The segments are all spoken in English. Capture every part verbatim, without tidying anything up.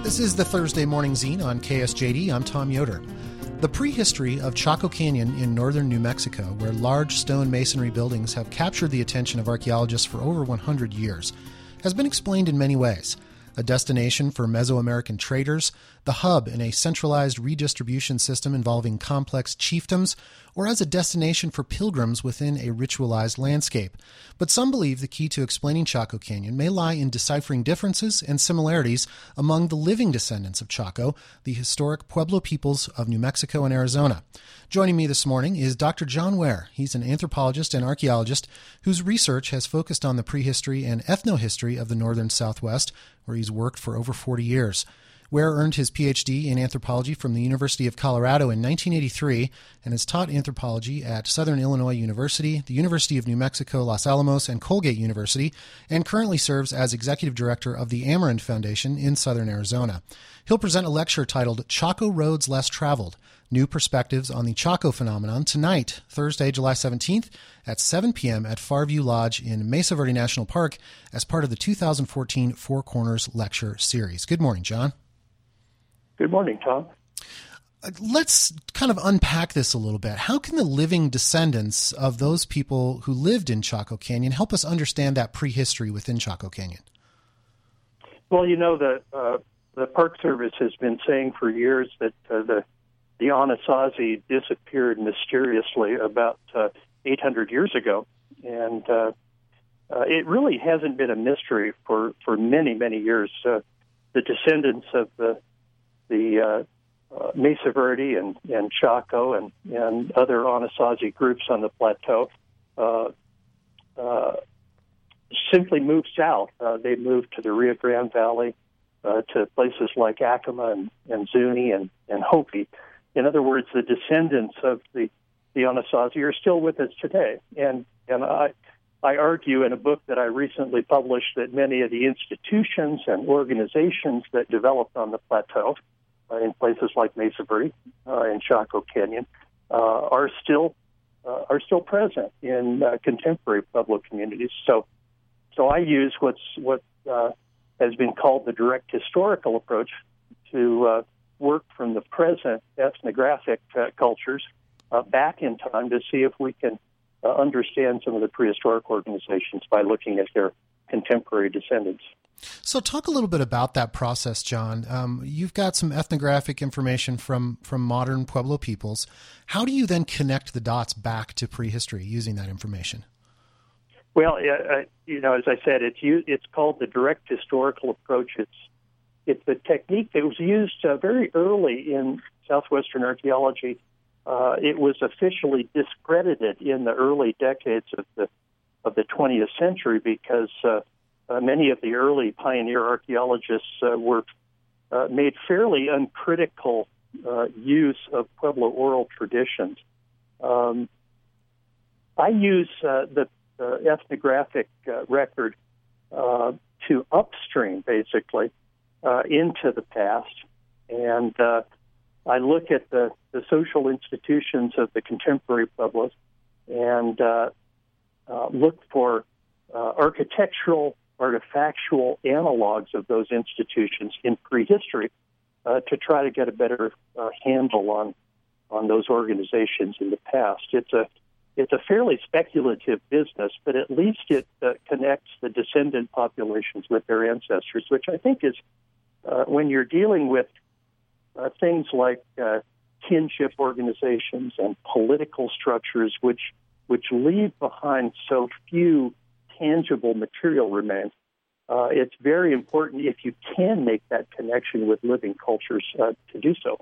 This is the Thursday Morning Zine on K S J D. I'm Tom Yoder. The prehistory of Chaco Canyon in northern New Mexico, where large stone masonry buildings have captured the attention of archaeologists for over one hundred years, has been explained in many ways. A destination for Mesoamerican traders, the hub in a centralized redistribution system involving complex chiefdoms, or as a destination for pilgrims within a ritualized landscape. But some believe the key to explaining Chaco Canyon may lie in deciphering differences and similarities among the living descendants of Chaco, the historic Pueblo peoples of New Mexico and Arizona. Joining me this morning is Doctor John Ware. He's an anthropologist and archaeologist whose research has focused on the prehistory and ethnohistory of the northern Southwest, where he's worked for over forty years. Ware earned his P H D in anthropology from the University of Colorado in nineteen eighty-three and has taught anthropology at Southern Illinois University, the University of New Mexico, Los Alamos, and Colgate University, and currently serves as executive director of the Amarant Foundation in Southern Arizona. He'll present a lecture titled Chaco Roads Less Traveled, New Perspectives on the Chaco Phenomenon tonight, Thursday, July seventeenth at seven p.m. at Farview Lodge in Mesa Verde National Park as part of the two thousand fourteen Four Corners Lecture Series. Good morning, John. Good morning, Tom. Let's kind of unpack this a little bit. How can the living descendants of those people who lived in Chaco Canyon help us understand that prehistory within Chaco Canyon? Well, you know, the uh, the Park Service has been saying for years that uh, the the Anasazi disappeared mysteriously about uh, eight hundred years ago, and uh, uh, it really hasn't been a mystery for, for many, many years. Uh, the descendants of the the uh, uh, Mesa Verde and, and Chaco and, and other Anasazi groups on the plateau uh, uh, simply moved south. Uh, they moved to the Rio Grande Valley, uh, to places like Acoma and, and Zuni and, and Hopi. In other words, the descendants of the, the Anasazi are still with us today. And, and I, I argue in a book that I recently published that many of the institutions and organizations that developed on the plateau uh, in places like Mesa Verde uh, and Chaco Canyon uh, are still uh, are still present in uh, contemporary Pueblo communities. So, so I use what's what uh, has been called the direct historical approach to uh, work from the present ethnographic uh, cultures uh, back in time to see if we can uh, understand some of the prehistoric organizations by looking at their contemporary descendants. So talk a little bit about that process, John. Um, you've got some ethnographic information from, from modern Pueblo peoples. How do you then connect the dots back to prehistory using that information? Well, uh, you know, as I said, it's it's called the direct historical approach. It's It's a technique that was used uh, very early in Southwestern archaeology. Uh, it was officially discredited in the early decades of the of the twentieth century because uh, uh, many of the early pioneer archaeologists uh, were uh, made fairly uncritical uh, use of Pueblo oral traditions. Um, I use uh, the uh, ethnographic uh, record uh, to upstream, basically, Uh, into the past, and uh, I look at the, the social institutions of the contemporary Pueblos and uh, uh, look for uh, architectural, artifactual analogs of those institutions in prehistory uh, to try to get a better uh, handle on on those organizations in the past. It's a it's a fairly speculative business, but at least it uh, connects the descendant populations with their ancestors, which I think is Uh, when you're dealing with uh, things like uh, kinship organizations and political structures, which which leave behind so few tangible material remains, uh, it's very important if you can make that connection with living cultures uh, to do so.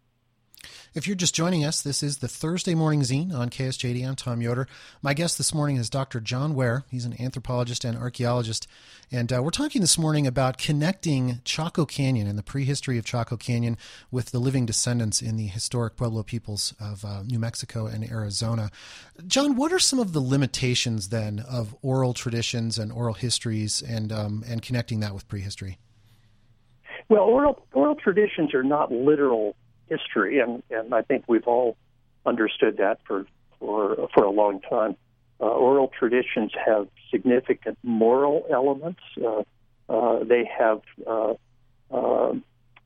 If you're just joining us, this is the Thursday Morning Zine on K S J D. I'm Tom Yoder. My guest this morning is Doctor John Ware. He's an anthropologist and archaeologist. And uh, we're talking this morning about connecting Chaco Canyon and the prehistory of Chaco Canyon with the living descendants in the historic Pueblo peoples of uh, New Mexico and Arizona. John, what are some of the limitations then of oral traditions and oral histories and um, and connecting that with prehistory? Well, oral oral traditions are not literal history, and, and I think we've all understood that for for, for a long time. Uh, oral traditions have significant moral elements. Uh, uh, they have uh, uh,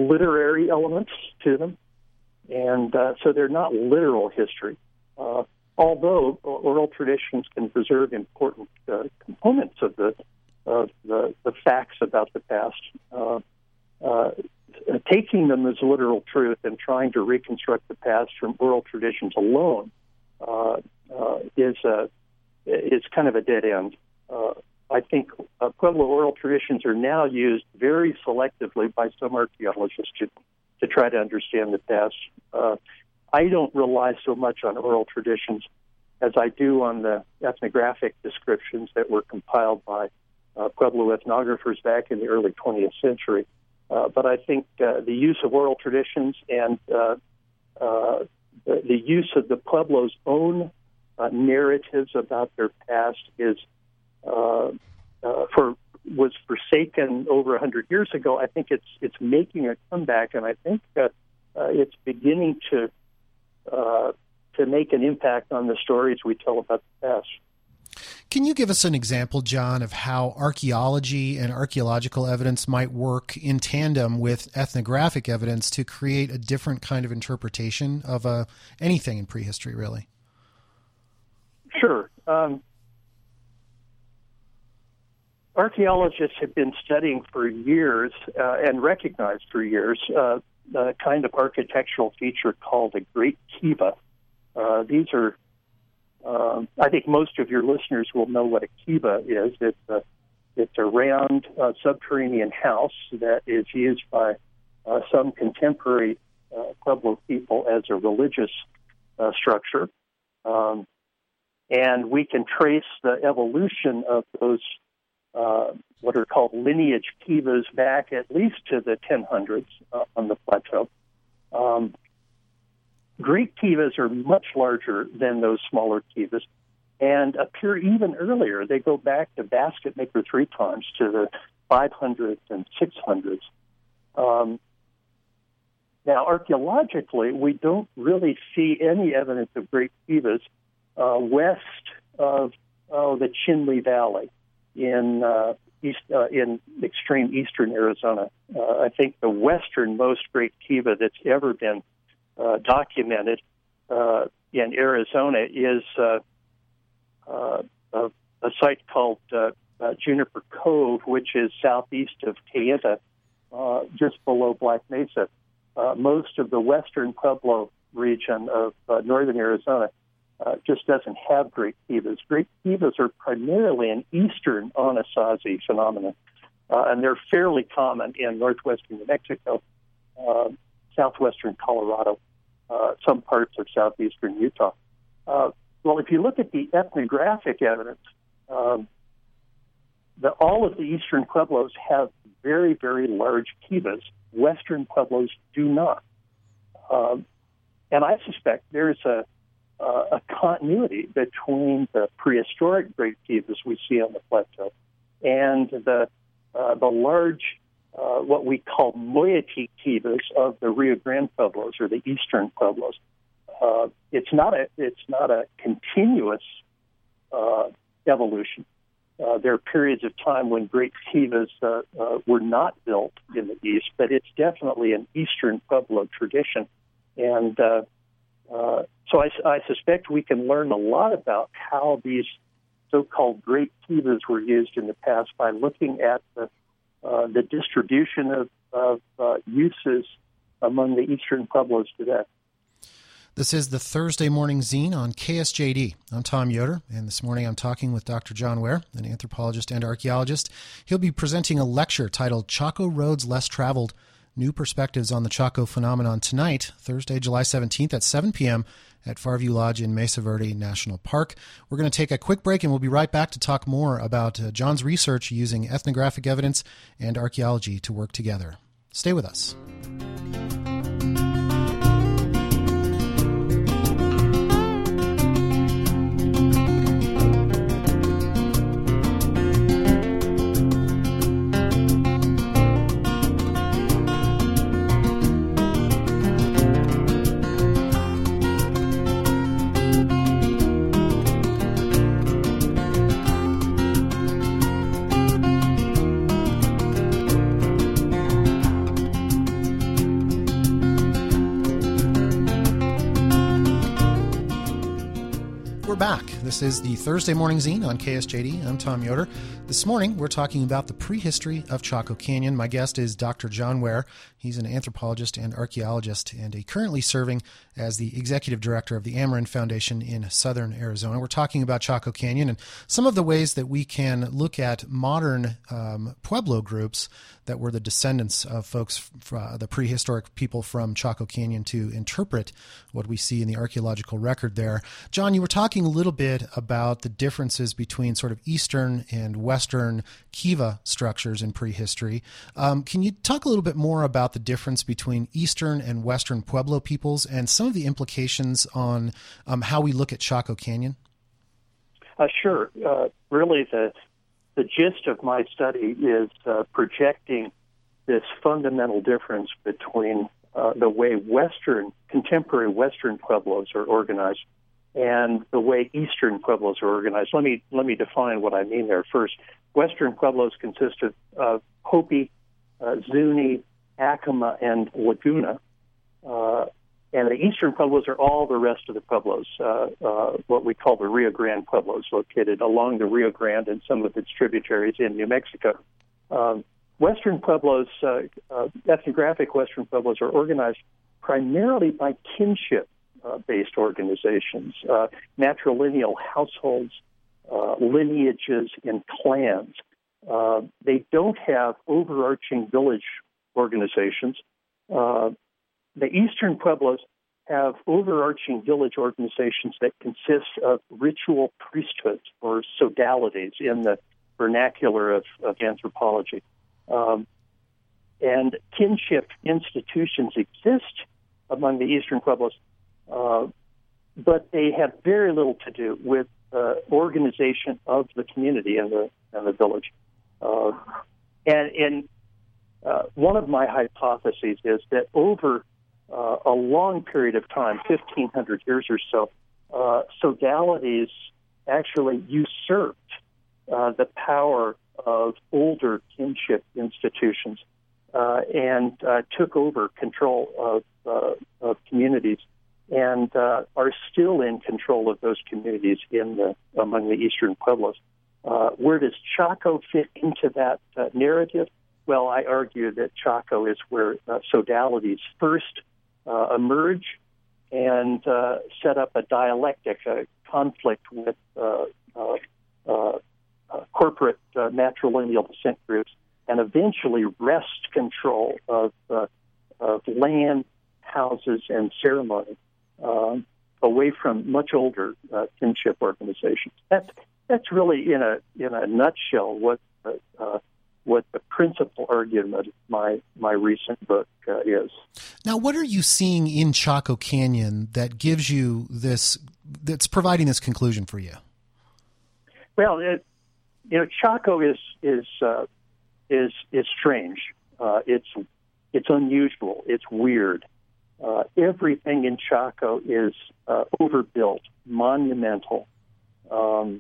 literary elements to them, and uh, so they're not literal history. Uh, although oral traditions can preserve important uh, components of the of the, the facts about the past, uh, uh, taking them as literal truth and trying to reconstruct the past from oral traditions alone uh, uh, is a is kind of a dead end. Uh, I think uh, Pueblo oral traditions are now used very selectively by some archaeologists to, to try to understand the past. Uh, I don't rely so much on oral traditions as I do on the ethnographic descriptions that were compiled by uh, Pueblo ethnographers back in the early twentieth century. Uh, but I think uh, the use of oral traditions and uh, uh, the, the use of the Pueblo's own uh, narratives about their past is uh, uh, for was forsaken over a hundred years ago. I think it's it's making a comeback, and I think uh, uh, it's beginning to uh, to make an impact on the stories we tell about the past. Can you give us an example, John, of how archaeology and archaeological evidence might work in tandem with ethnographic evidence to create a different kind of interpretation of uh, anything in prehistory, really? Sure. Um, archaeologists have been studying for years uh, and recognized for years uh, a kind of architectural feature called a Great Kiva. Uh, these are Um, I think most of your listeners will know what a kiva is. It's a, it's a round uh, subterranean house that is used by uh, some contemporary uh, Pueblo people as a religious uh, structure. Um, and we can trace the evolution of those, uh, what are called lineage kivas, back at least to the ten hundreds uh, on the plateau. Um, Great kivas are much larger than those smaller kivas and appear even earlier. They go back to basket maker three times to the five hundreds and six hundreds. Um, now, archaeologically, we don't really see any evidence of great kivas uh, west of oh, the Chinle Valley in uh, east uh, in extreme eastern Arizona. Uh, I think the westernmost great kiva that's ever been Uh, documented uh, in Arizona is uh, uh, a, a site called uh, uh, Juniper Cove, which is southeast of Kayenta, uh, just below Black Mesa. Uh, most of the western Pueblo region of uh, northern Arizona uh, just doesn't have great kivas. Great kivas are primarily an eastern Anasazi phenomenon, uh, and they're fairly common in northwestern New Mexico, uh, southwestern Colorado, uh, some parts of southeastern Utah. Uh, well, if you look at the ethnographic evidence, um, the, all of the eastern Pueblos have very, very large kivas. Western Pueblos do not. Um, and I suspect there's a, uh, a continuity between the prehistoric great kivas we see on the plateau and the, uh, the large Uh, what we call moiety kivas of the Rio Grande Pueblos, or the eastern Pueblos. Uh, it's not a it's not a continuous uh, evolution. Uh, there are periods of time when great kivas uh, uh, were not built in the east, but it's definitely an eastern Pueblo tradition. And uh, uh, so I, I suspect we can learn a lot about how these so-called great kivas were used in the past by looking at the Uh, the distribution of, of uh, uses among the eastern Pueblos today. This is the Thursday Morning Zine on K S J D. I'm Tom Yoder, and this morning I'm talking with Doctor John Ware, an anthropologist and archaeologist. He'll be presenting a lecture titled Chaco Roads Less Traveled, New Perspectives on the Chaco Phenomenon tonight, Thursday, July seventeenth at seven p.m. at Farview Lodge in Mesa Verde National Park. We're going to take a quick break, and we'll be right back to talk more about uh, John's research using ethnographic evidence and archaeology to work together. Stay with us. back. This is the Thursday Morning Zine on K S J D. I'm Tom Yoder. This morning, we're talking about the prehistory of Chaco Canyon. My guest is Doctor John Ware. He's an anthropologist and archaeologist, and he currently serving as the executive director of the Ameren Foundation in southern Arizona. We're talking about Chaco Canyon and some of the ways that we can look at modern um, Pueblo groups that were the descendants of folks, uh, the prehistoric people from Chaco Canyon, to interpret what we see in the archaeological record there. John, you were talking a little bit about the differences between sort of Eastern and Western kiva structures in prehistory. Um, can you talk a little bit more about the difference between Eastern and Western Pueblo peoples and some of the implications on um, how we look at Chaco Canyon? Uh, sure. Uh, really, the the gist of my study is uh, projecting this fundamental difference between uh, the way Western, contemporary Western Pueblos are organized and the way Eastern Pueblos are organized. Let me let me define what I mean there first. Western Pueblos consist of uh, Hopi, uh, Zuni, Acoma, and Laguna. Uh, and the Eastern Pueblos are all the rest of the Pueblos, uh, uh, what we call the Rio Grande Pueblos, located along the Rio Grande and some of its tributaries in New Mexico. Um, Western Pueblos, uh, uh, ethnographic Western Pueblos, are organized primarily by kinship-based uh, organizations, uh, matrilineal households, uh, lineages, and clans. Uh, they don't have overarching village organizations. Uh, the Eastern Pueblos have overarching village organizations that consist of ritual priesthoods or sodalities in the vernacular of, of anthropology. Um, and kinship institutions exist among the Eastern Pueblos, uh, but they have very little to do with uh, organization of the community and the and the village. Uh, and and uh, one of my hypotheses is that over uh, a long period of time, fifteen hundred years or so, uh, sodalities actually usurped uh, the power of older kinship institutions uh, and uh, took over control of, uh, of communities and uh, are still in control of those communities in the among the Eastern Pueblos. Uh, where does Chaco fit into that uh, narrative? Well, I argue that Chaco is where uh, sodalities first uh, emerge and uh, set up a dialectic, a conflict with uh, uh, uh, uh, corporate uh, matrilineal descent groups, and eventually wrest control of, uh, of land, houses, and ceremony um, away from much older uh, kinship organizations. That's That's really, in a in a nutshell, what the, uh, what the principal argument of my my recent book uh, is. Now, what are you seeing in Chaco Canyon that gives you this, that's providing this conclusion for you? Well, it, you know, Chaco is is uh, is is strange. Uh, it's it's unusual. It's weird. Uh, everything in Chaco is uh, overbuilt, monumental. Um,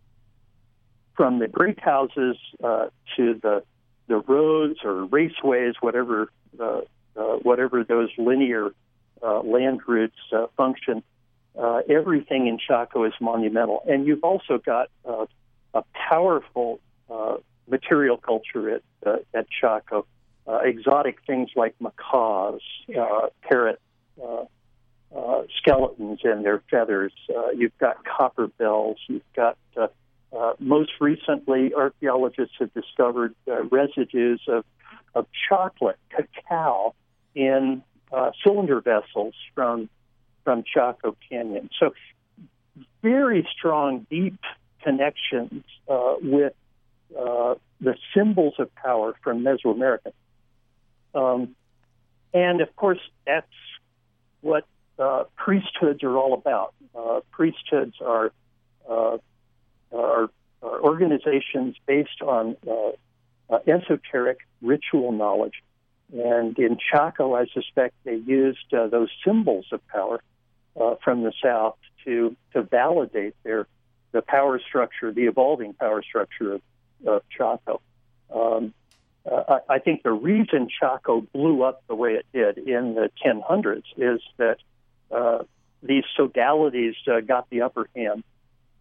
From the great houses uh, to the the roads or raceways, whatever uh, uh, whatever those linear uh, land routes uh, function, uh, everything in Chaco is monumental. And you've also got uh, a powerful uh, material culture at uh, at Chaco. Uh, exotic things like macaws, uh, parrot uh, uh, skeletons and their feathers. Uh, you've got copper bells. You've got uh, Uh, most recently, archaeologists have discovered uh, residues of, of chocolate, cacao, in uh, cylinder vessels from from Chaco Canyon. So very strong, deep connections uh, with uh, the symbols of power from Mesoamerica. Um, and, of course, that's what uh, priesthoods are all about. Uh, priesthoods are... Uh, Are, are organizations based on uh, uh, esoteric ritual knowledge. And in Chaco, I suspect they used uh, those symbols of power uh, from the South to to validate their the power structure, the evolving power structure of, of Chaco. Um, uh, I, I think the reason Chaco blew up the way it did in the ten hundreds is that uh, these sodalities uh, got the upper hand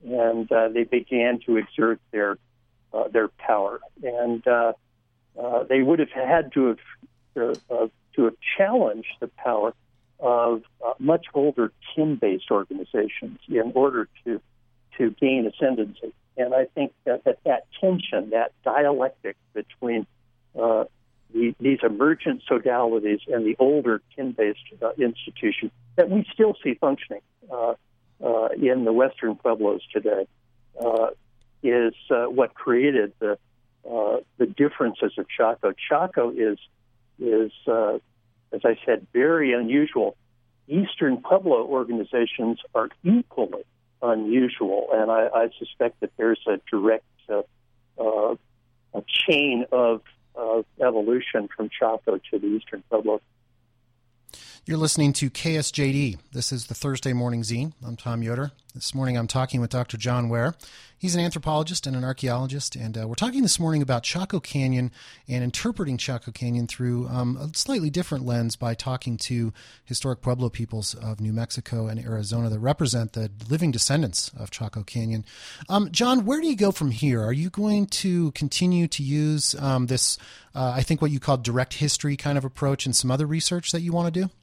and uh, they began to exert their uh, their power. And uh, uh, they would have had to have uh, to have challenged the power of uh, much older kin-based organizations in order to to gain ascendancy. And I think that that, that tension, that dialectic between uh, the, these emergent sodalities and the older kin-based uh, institutions that we still see functioning uh, uh, in the Western Pueblos today uh, is uh, what created the uh, the differences of Chaco. Chaco is is uh, as I said, very unusual. Eastern Pueblo organizations are equally unusual, and I, I suspect that there's a direct uh, uh, a chain of, of evolution from Chaco to the Eastern Pueblo. You're listening to K S J D. This is the Thursday Morning Zine. I'm Tom Yoder. This morning I'm talking with Doctor John Ware. He's an anthropologist and an archaeologist, and uh, we're talking this morning about Chaco Canyon and interpreting Chaco Canyon through um, a slightly different lens by talking to historic Pueblo peoples of New Mexico and Arizona that represent the living descendants of Chaco Canyon. Um, John, where do you go from here? Are you going to continue to use um, this, uh, I think what you call direct history kind of approach and some other research that you want to do?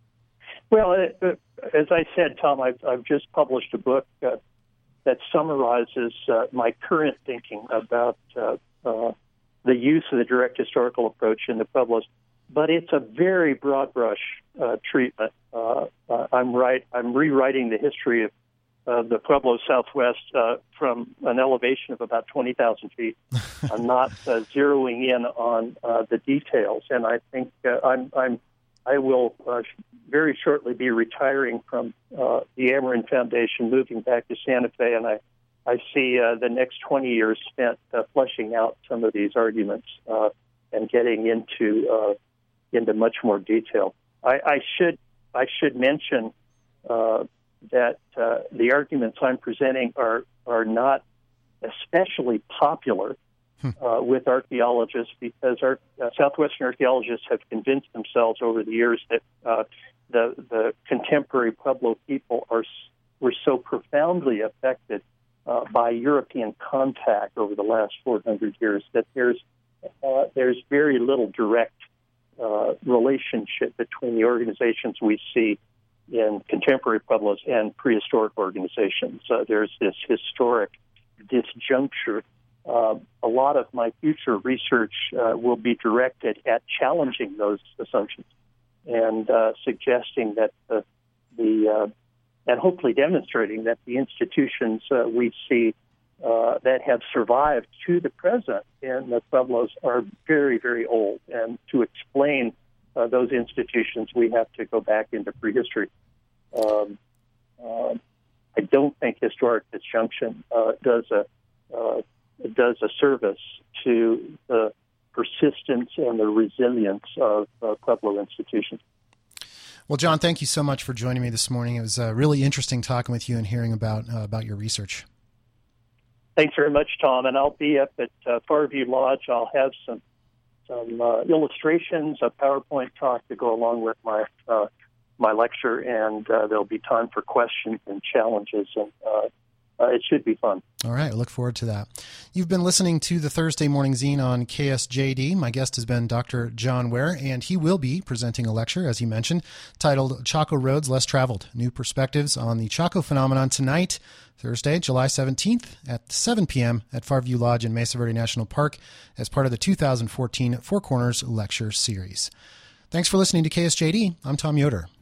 Well, uh, as I said, Tom, I've, I've just published a book uh, that summarizes uh, my current thinking about uh, uh, the use of the direct historical approach in the Pueblos, but it's a very broad brush uh, treatment. Uh, uh, I'm right. I'm rewriting the history of uh, the Pueblo Southwest uh, from an elevation of about twenty thousand feet. I'm not uh, zeroing in on uh, the details, and I think uh, I'm. I'm I will uh, very shortly be retiring from uh, the Ameren Foundation, moving back to Santa Fe, and I, I see uh, the next twenty years spent uh, fleshing out some of these arguments uh, and getting into uh, into much more detail. I, I should I should mention uh, that uh, the arguments I'm presenting are are not especially popular Uh, with archaeologists, because our uh, Southwestern archaeologists have convinced themselves over the years that uh, the the contemporary Pueblo people are were so profoundly affected uh, by European contact over the last four hundred years that there's uh, there's very little direct uh, relationship between the organizations we see in contemporary Pueblos and prehistoric organizations. Uh, there's this historic disjuncture. Uh, a lot of my future research uh, will be directed at challenging those assumptions and uh, suggesting that the, the uh, and hopefully demonstrating that the institutions uh, we see uh, that have survived to the present in the Pueblos are very, very old. And to explain uh, those institutions, we have to go back into prehistory. Um, uh, I don't think historic disjunction uh, does a uh, does a service to the persistence and the resilience of uh, Pueblo institutions. Well, John, thank you so much for joining me this morning. It was uh, really interesting talking with you and hearing about uh, about your research. Thanks very much, Tom. And I'll be up at uh, Farview Lodge. I'll have some some uh, illustrations, a PowerPoint talk to go along with my uh, my lecture, and uh, there'll be time for questions and challenges, and uh, uh, it should be fun. All right, I look forward to that. You've been listening to the Thursday Morning Zine on K S J D. My guest has been Doctor John Ware, and he will be presenting a lecture, as he mentioned, titled Chaco Roads Less Traveled, New Perspectives on the Chaco Phenomenon tonight, Thursday, July seventeenth at seven p.m. at Farview Lodge in Mesa Verde National Park as part of the two thousand fourteen Four Corners Lecture Series. Thanks for listening to K S J D. I'm Tom Yoder.